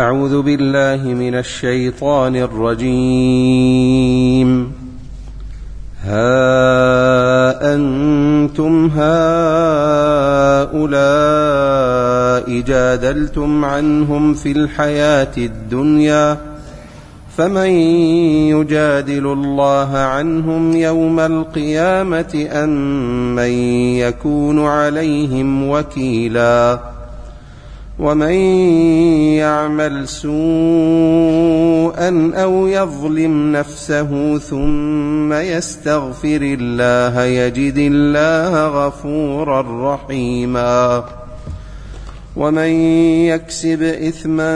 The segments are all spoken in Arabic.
أعوذ بالله من الشيطان الرجيم. ها أنتم هؤلاء جادلتم عنهم في الحياة الدنيا فمن يجادل الله عنهم يوم القيامة أم من يكون عليهم وكيلا ومن يعمل سوءا أو يظلم نفسه ثم يستغفر الله يجد الله غفورا رحيما ومن يكسب إثما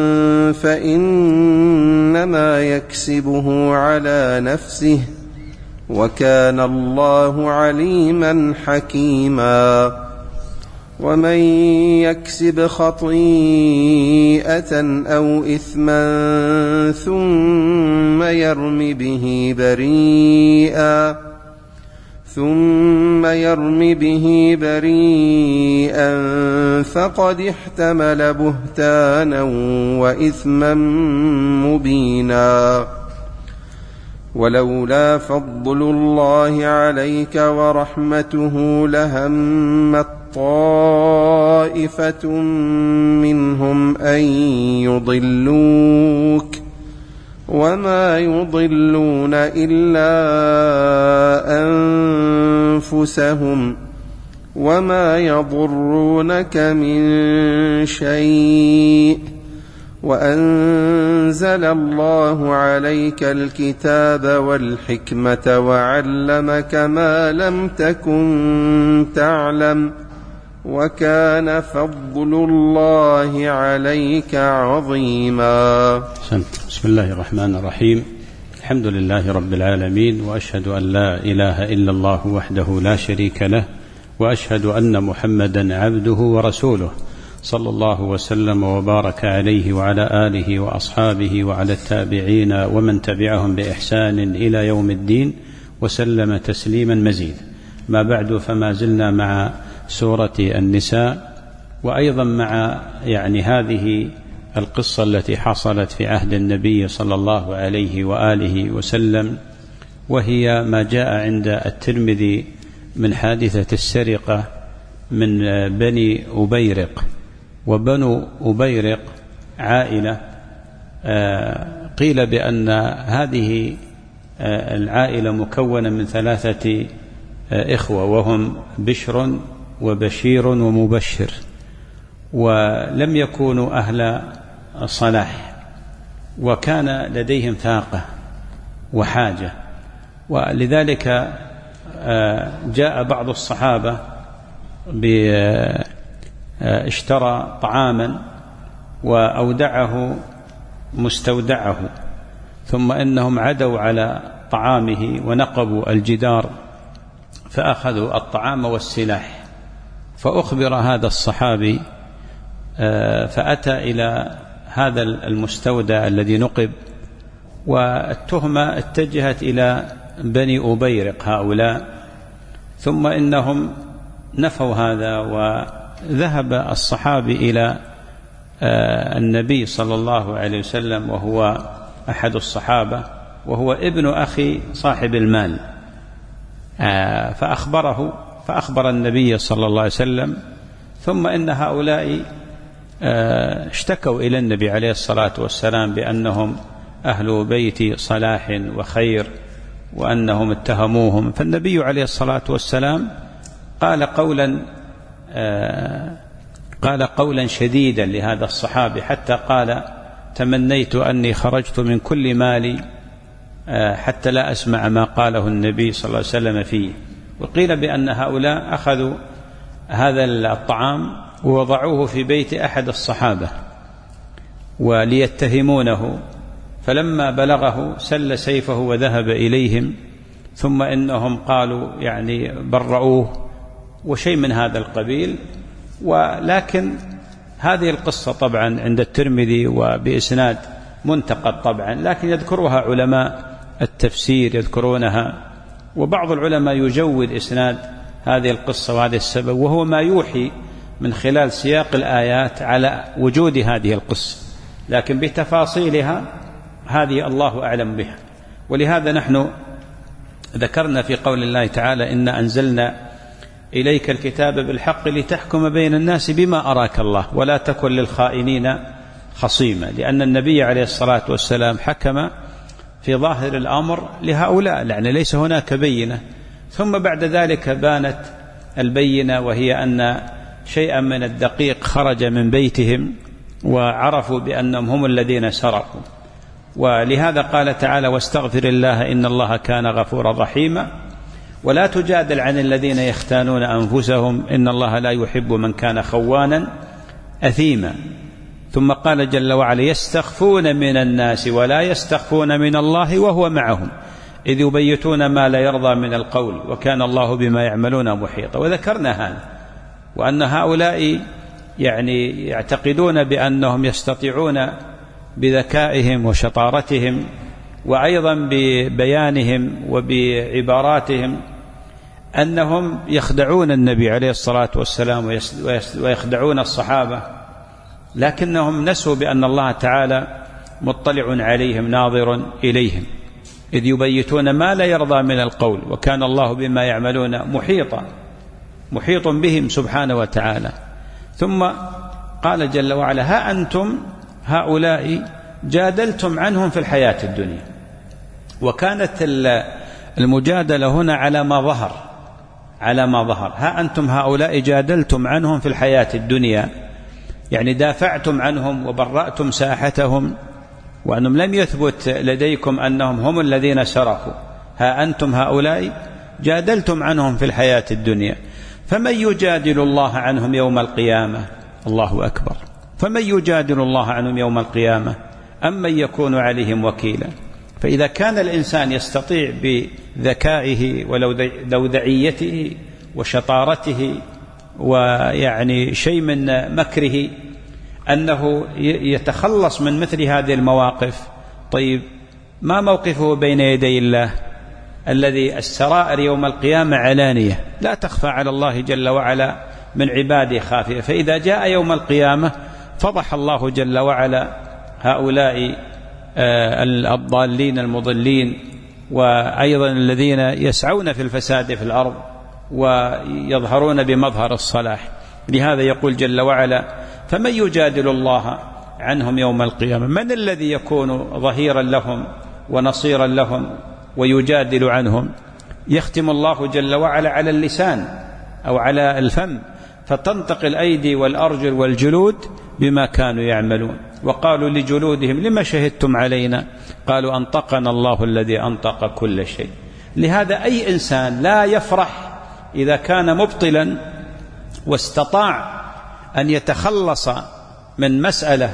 فإنما يكسبه على نفسه وكان الله عليما حكيما ومن يكسب خطيئة أو إثما ثم يرم به بريئا فقد احتمل بهتانا وإثما مبينا ولولا فضل الله عليك ورحمته لهمت طائفة منهم أن يضلوك وما يضلون إلا أنفسهم وما يضرونك من شيء وأنزل الله عليك الكتاب والحكمة وعلمك ما لم تكن تعلم وكان فضل الله عليك عظيما. بسم الله الرحمن الرحيم. الحمد لله رب العالمين، وأشهد أن لا إله إلا الله وحده لا شريك له، وأشهد أن محمدا عبده ورسوله صلى الله وسلم وبارك عليه وعلى آله وأصحابه وعلى التابعين ومن تبعهم بإحسان إلى يوم الدين وسلم تسليما مزيدا. ما بعد، فما زلنا مع سورة النساء، وأيضا مع هذه القصة التي حصلت في عهد النبي صلى الله عليه وآله وسلم، وهي ما جاء عند الترمذي من حادثة السرقة من بني أبيرق. وبنو أبيرق عائلة قيل بأن هذه العائلة مكونة من 3 إخوة، وهم بشر وبشير ومبشر، ولم يكونوا أهل صلاح، وكان لديهم ثاقة وحاجة، ولذلك جاء بعض الصحابة اشترى طعاما وأودعه مستودعه، ثم إنهم عدوا على طعامه ونقبوا الجدار فأخذوا الطعام والسلاح. فأخبر هذا الصحابي فأتى إلى هذا المستودع الذي نقب، والتهمة اتجهت إلى بني أبيرق هؤلاء، ثم إنهم نفوا هذا، وذهب الصحابي إلى النبي صلى الله عليه وسلم وهو أحد الصحابة، وهو ابن أخي صاحب المال، فأخبر النبي صلى الله عليه وسلم. ثم إن هؤلاء اشتكوا إلى النبي عليه الصلاة والسلام بأنهم أهل بيت صلاح وخير، وأنهم اتهموهم. فالنبي عليه الصلاة والسلام قال قولا شديدا لهذا الصحابي، حتى قال: تمنيت أني خرجت من كل مالي حتى لا أسمع ما قاله النبي صلى الله عليه وسلم فيه. وقيل بأن هؤلاء أخذوا هذا الطعام ووضعوه في بيت أحد الصحابة وليتهمونه، فلما بلغه سل سيفه وذهب إليهم، ثم إنهم قالوا برؤوه وشيء من هذا القبيل. ولكن هذه القصة طبعا عند الترمذي وبإسناد منتقد طبعا، لكن يذكرها علماء التفسير يذكرونها، وبعض العلماء يجود إسناد هذه القصة وهذا السبب، وهو ما يوحي من خلال سياق الآيات على وجود هذه القصة. لكن بتفاصيلها هذه الله أعلم بها. ولهذا نحن ذكرنا في قول الله تعالى: إنا أنزلنا إليك الكتاب بالحق لتحكم بين الناس بما أراك الله ولا تكن للخائنين خصيما، لأن النبي عليه الصلاة والسلام حكم في ظاهر الأمر لهؤلاء، يعني ليس هناك بينة، ثم بعد ذلك بانت البينة، وهي أن شيئا من الدقيق خرج من بيتهم وعرفوا بأنهم هم الذين سرقوا. ولهذا قال تعالى: واستغفر الله إن الله كان غفورا رحيما، ولا تجادل عن الذين يختانون أنفسهم إن الله لا يحب من كان خوانا أثيما. ثم قال جل وعلا: يستخفون من الناس ولا يستخفون من الله وهو معهم إذ يبيتون ما لا يرضى من القول وكان الله بما يعملون محيطا. وذكرنا هذا، وأن هؤلاء يعني يعتقدون بأنهم يستطيعون بذكائهم وشطارتهم وأيضا ببيانهم وبعباراتهم أنهم يخدعون النبي عليه الصلاة والسلام ويخدعون الصحابة، لكنهم نسوا بأن الله تعالى مطلع عليهم ناظر إليهم إذ يبيتون ما لا يرضى من القول وكان الله بما يعملون محيط بهم سبحانه وتعالى. ثم قال جل وعلا: ها أنتم هؤلاء جادلتم عنهم في الحياة الدنيا. وكانت المجادلة هنا على ما ظهر. ها أنتم هؤلاء جادلتم عنهم في الحياة الدنيا، يعني دافعتم عنهم وبرأتم ساحتهم، وأنهم لم يثبت لديكم أنهم هم الذين سرقوا. ها أنتم هؤلاء جادلتم عنهم في الحياة الدنيا، فمن يجادل الله عنهم يوم القيامة؟ الله أكبر. فمن يجادل الله عنهم يوم القيامة أم من يكون عليهم وكيلا؟ فإذا كان الإنسان يستطيع بذكائه ولودعيته وشطارته ويعني شيء من مكره أنه يتخلص من مثل هذه المواقف، طيب ما موقفه بين يدي الله الذي السرائر يوم القيامة علانية لا تخفى على الله جل وعلا من عباده خافية؟ فإذا جاء يوم القيامة فضح الله جل وعلا هؤلاء الضالين المضلين، وأيضا الذين يسعون في الفساد في الأرض ويظهرون بمظهر الصلاح. لهذا يقول جل وعلا: فمن يجادل الله عنهم يوم القيامة؟ من الذي يكون ظهيرا لهم ونصيرا لهم ويجادل عنهم؟ يختم الله جل وعلا على اللسان أو على الفم، فتنطق الأيدي والأرجل والجلود بما كانوا يعملون. وقالوا لجلودهم: لما شهدتم علينا؟ قالوا أنطقنا الله الذي أنطق كل شيء. لهذا أي إنسان لا يفرح إذا كان مبطلا واستطاع أن يتخلص من مسألة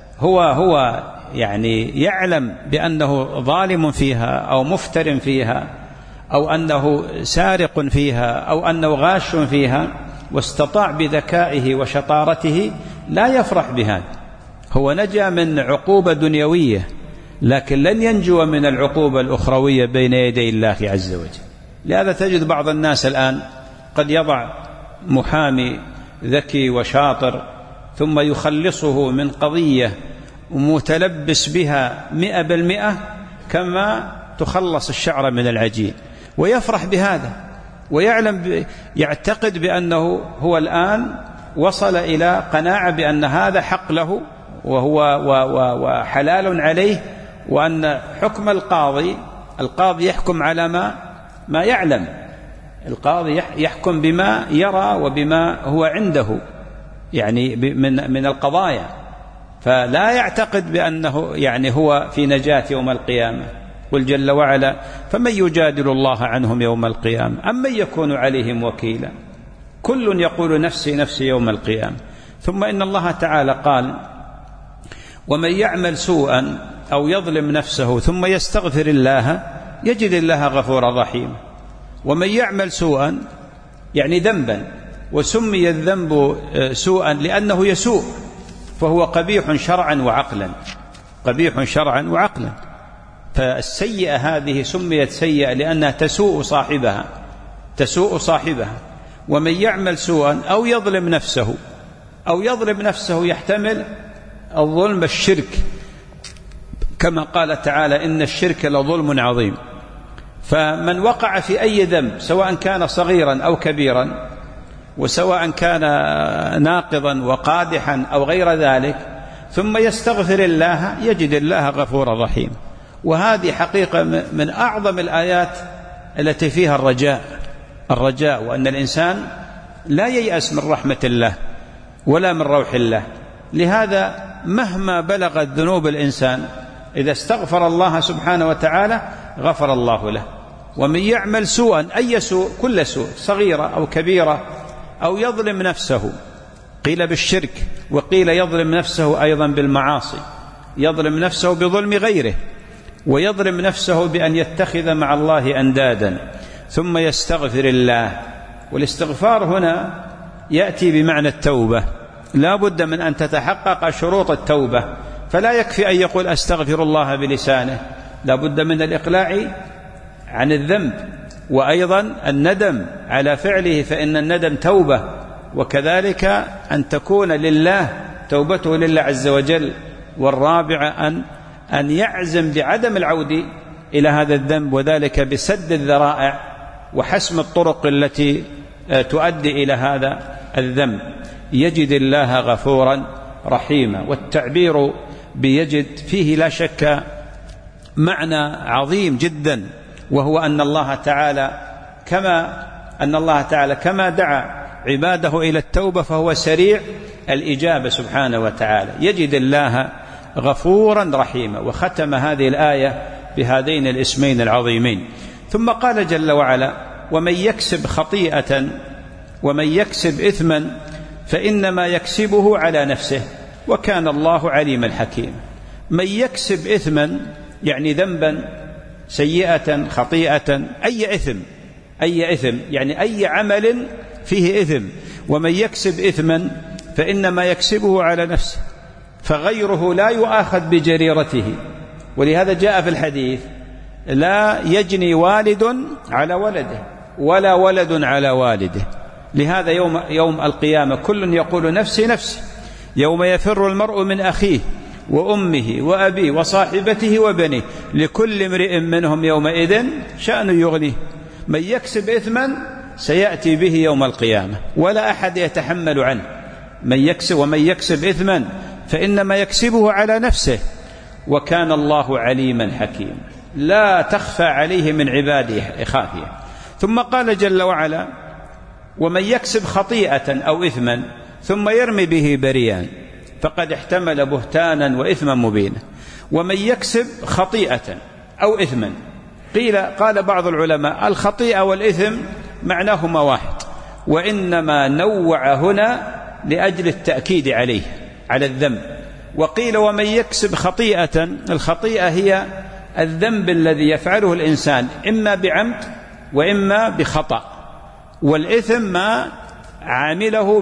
هو يعني يعلم بأنه ظالم فيها أو مفتر فيها أو أنه سارق فيها أو أنه غاش فيها، واستطاع بذكائه وشطارته، لا يفرح بهذا. هو نجا من عقوبة دنيوية، لكن لن ينجو من العقوبة الأخروية بين يدي الله عز وجل. لهذا تجد بعض الناس الآن قد يضع محامي ذكي وشاطر ثم يخلصه من قضية متلبس بها 100% كما تخلص الشعر من العجين، ويفرح بهذا ويعلم يعتقد بأنه هو الآن وصل إلى قناعة بأن هذا حق له وهو وحلال عليه، وأن حكم القاضي يحكم على ما يعلم. القاضي يحكم بما يرى وبما هو عنده يعني من القضايا، فلا يعتقد بأنه يعني هو في نجاة يوم القيامة. قل جل وعلا: فمن يجادل الله عنهم يوم القيامة أم من يكون عليهم وكيلا؟ كل يقول نفسي نفسي يوم القيامة. ثم إن الله تعالى قال: ومن يعمل سوءا أو يظلم نفسه ثم يستغفر الله يجد الله غفورا رحيما. ومن يعمل سوءا يعني ذنبا، وسمي الذنب سوءا لأنه يسوء، فهو قبيح شرعا وعقلا. فالسيئة هذه سميت سيئة لأنها تسوء صاحبها. ومن يعمل سوءا أو يظلم نفسه يحتمل الظلم الشرك، كما قال تعالى إن الشرك لظلم عظيم. فمن وقع في أي ذنب سواء كان صغيرا أو كبيرا، وسواء كان ناقضا وقادحا أو غير ذلك، ثم يستغفر الله يجد الله غفورا رحيما. وهذه حقيقة من أعظم الآيات التي فيها الرجاء، وأن الإنسان لا ييأس من رحمة الله ولا من روح الله. لهذا مهما بلغت ذنوب الإنسان إذا استغفر الله سبحانه وتعالى غفر الله له. ومن يعمل سوءا، أي سوء، كل سوء، صغيرة أو كبيرة، أو يظلم نفسه، قيل بالشرك، وقيل يظلم نفسه أيضا بالمعاصي، يظلم نفسه بظلم غيره، ويظلم نفسه بأن يتخذ مع الله أندادا، ثم يستغفر الله. والاستغفار هنا يأتي بمعنى التوبة، لا بد من أن تتحقق شروط التوبة، فلا يكفي أن يقول أستغفر الله بلسانه، لا بد من الإقلاع عن الذنب، وأيضا الندم على فعله، فإن الندم توبة، وكذلك أن تكون لله توبته لله عز وجل. والرابع أن يعزم بعدم العود إلى هذا الذنب، وذلك بسد الذرائع وحسم الطرق التي تؤدي إلى هذا الذنب. يجد الله غفورا رحيما. والتعبير بيجد فيه لا شك معنى عظيم جدا، وهو أن الله تعالى كما دعا عباده إلى التوبة فهو سريع الإجابة سبحانه وتعالى. يجد الله غفورا رحيما. وختم هذه الآية بهذين الاسمين العظيمين. ثم قال جل وعلا: ومن يكسب خطيئة ومن يكسب إثما فإنما يكسبه على نفسه وكان الله عليما حكيما. من يكسب إثما يعني ذنبا، سيئة، خطيئة، أي إثم يعني أي عمل فيه إثم. ومن يكسب إثما فإنما يكسبه على نفسه، فغيره لا يؤاخذ بجريرته. ولهذا جاء في الحديث: لا يجني والد على ولده ولا ولد على والده. لهذا يوم القيامة كل يقول نفسي نفسي، يوم يفر المرء من أخيه وأمه وأبيه وصاحبته وبنيه لكل امرئ منهم يومئذ شأن يغنيه. من يكسب إثما سيأتي به يوم القيامة ولا أحد يتحمل عنه. ومن يكسب إثما فإنما يكسبه على نفسه وكان الله عليما حكيما. لا تخفى عليه من عباده خافية. ثم قال جل وعلا: ومن يكسب خطيئة أو إثما ثم يرمي به بريئا فقد احتمل بهتانا وإثما مبينا. ومن يكسب خطيئة أو إثما، قال بعض العلماء: الخطيئة والإثم معناهما واحد، وإنما نوع هنا لأجل التأكيد على الذنب. وقيل: ومن يكسب خطيئة، الخطيئة هي الذنب الذي يفعله الإنسان إما بعمد وإما بخطأ، والإثم ما عمله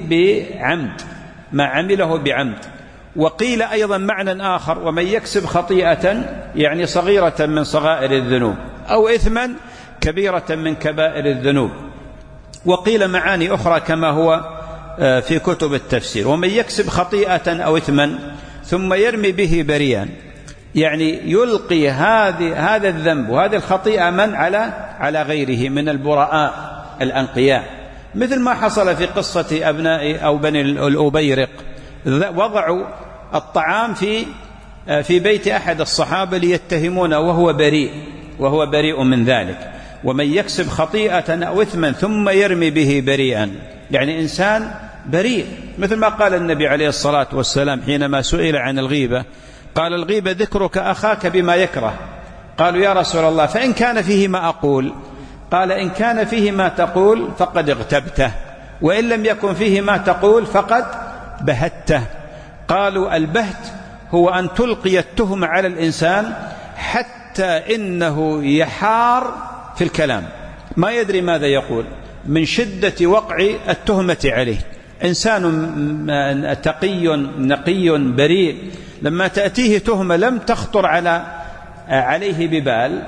بعمد. وقيل أيضا معنى آخر: ومن يكسب خطيئة يعني صغيرة من صغائر الذنوب، أو إثما كبيرة من كبائر الذنوب. وقيل معاني أخرى كما هو في كتب التفسير: ومن يكسب خطيئة أو إثما ثم يرمي به بريئا، يعني يلقي هذا الذنب وهذه الخطيئة على غيره من البراء الأنقياء، مثل ما حصل في قصة أبناء أو بني الأبيرق. وضعوا الطعام في بيت أحد الصحابة ليتهمونه وهو بريء من ذلك. ومن يكسب خطيئة أو إثما ثم يرمي به بريئا، يعني إنسان بريء، مثل ما قال النبي عليه الصلاة والسلام حينما سئل عن الغيبة، قال: الغيبة ذكرك أخاك بما يكره. قالوا: يا رسول الله فإن كان فيه ما أقول؟ قال: إن كان فيه ما تقول فقد اغتبته، وإن لم يكن فيه ما تقول فقد بهته. قالوا: البهت هو أن تلقي التهم على الإنسان حتى إنه يحار في الكلام، ما يدري ماذا يقول من شدة وقع التهمة عليه. إنسان تقي نقي بريء، لما تأتيه تهمة لم تخطر عليه ببال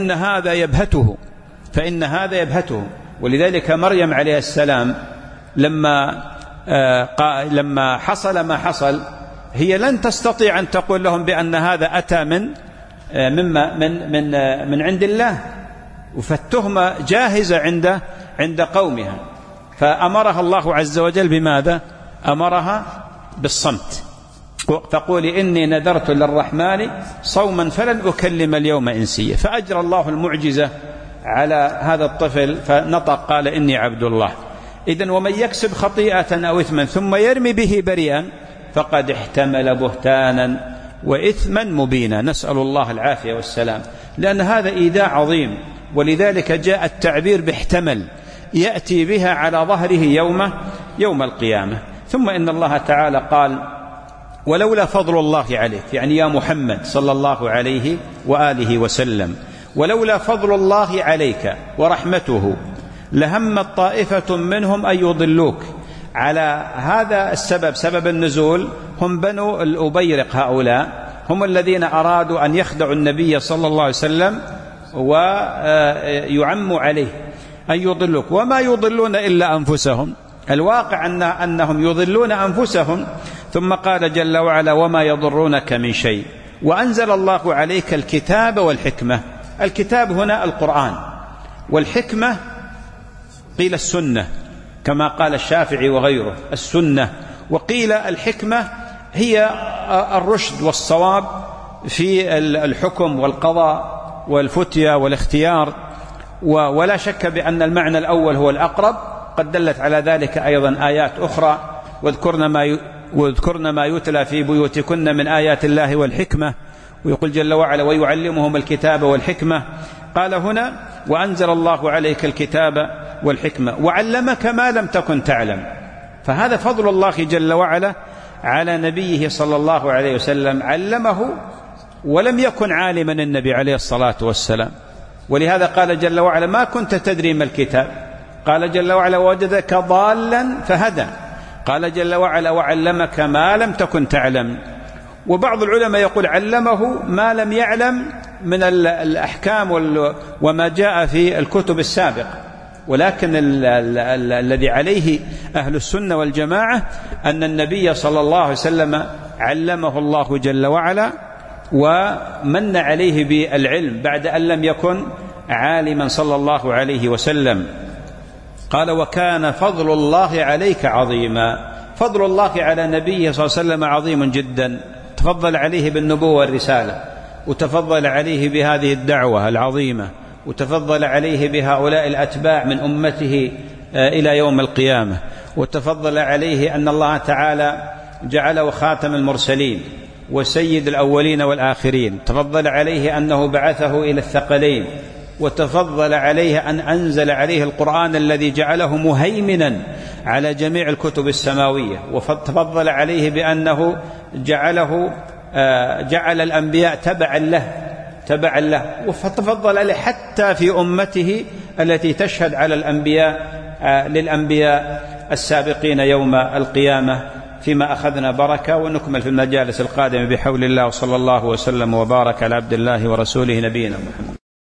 فإن هذا يبهته. ولذلك مريم عليه السلام لما حصل ما حصل هي لن تستطيع أن تقول لهم بأن هذا أتى من عند الله، فالتهمة جاهزة عند قومها. فأمرها الله عز وجل بماذا؟ أمرها بالصمت. فقولي إني نذرت للرحمن صوما فلن أكلم اليوم إنسيا. فأجرى الله المعجزة على هذا الطفل فنطق قال إني عبد الله. إذن ومن يكسب خطيئة أو إثما ثم يرمي به بريئا فقد احتمل بهتانا وإثما مبينا. نسأل الله العافية والسلام، لأن هذا إيذاء عظيم، ولذلك جاء التعبير باحتمل يأتي بها على ظهره يوم القيامة. ثم إن الله تعالى قال ولولا فضل الله عليك، يعني يا محمد صلى الله عليه وآله وسلم، ولولا فضل الله عليك ورحمته لهمت طائفة منهم أن يضلوك. على هذا السبب، سبب النزول، هم بنو الأبيرق، هؤلاء هم الذين أرادوا أن يخدعوا النبي صلى الله عليه وسلم ويعموا عليه أن يضلوك، وما يضلون إلا أنفسهم. الواقع أنهم يضلون أنفسهم. ثم قال جل وعلا وما يضرونك من شيء وأنزل الله عليك الكتاب والحكمة. الكتاب هنا القرآن، والحكمة قيل السنة كما قال الشافعي وغيره، السنة. وقيل الحكمة هي الرشد والصواب في الحكم والقضاء والفتية والاختيار. ولا شك بأن المعنى الأول هو الأقرب، قد دلت على ذلك أيضا آيات أخرى، واذكرن ما يتلى في بيوتكن من آيات الله والحكمة. ويقول جل وعلا ويعلمهم الكتاب والحكمة. قال هنا وأنزل الله عليك الكتاب والحكمة وعلمك ما لم تكن تعلم. فهذا فضل الله جل وعلا على نبيه صلى الله عليه وسلم، علمه ولم يكن عالما النبي عليه الصلاة والسلام. ولهذا قال جل وعلا ما كنت تدري ما الكتاب، قال جل وعلا وجدك ضالا فهدى، قال جل وعلا وعلمك ما لم تكن تعلم. وبعض العلماء يقول علمه ما لم يعلم من الأحكام وما جاء في الكتب السابقة. ولكن الذي عليه أهل السنة والجماعة أن النبي صلى الله عليه وسلم علمه الله جل وعلا ومن عليه بالعلم بعد أن لم يكن عالما صلى الله عليه وسلم. قال وكان فضل الله عليك عظيما. فضل الله على نبيه صلى الله عليه وسلم عظيم جدا، تفضل عليه بالنبوة والرسالة، وتفضل عليه بهذه الدعوة العظيمة، وتفضل عليه بهؤلاء الأتباع من أمته إلى يوم القيامة، وتفضل عليه أن الله تعالى جعله خاتم المرسلين وسيد الأولين والآخرين، تفضل عليه أنه بعثه إلى الثقلين، وتفضل عليه أن أنزل عليه القرآن الذي جعله مهيمنا على جميع الكتب السماوية، وتفضل عليه بأنه جعل الأنبياء تبعا له، وتفضل عليه حتى في أمته التي تشهد على للأنبياء السابقين يوم القيامة. فيما أخذنا بركة، ونكمل في المجالس القادمة بحول الله، وصلى الله وسلم وبارك على عبد الله ورسوله نبينا محمد.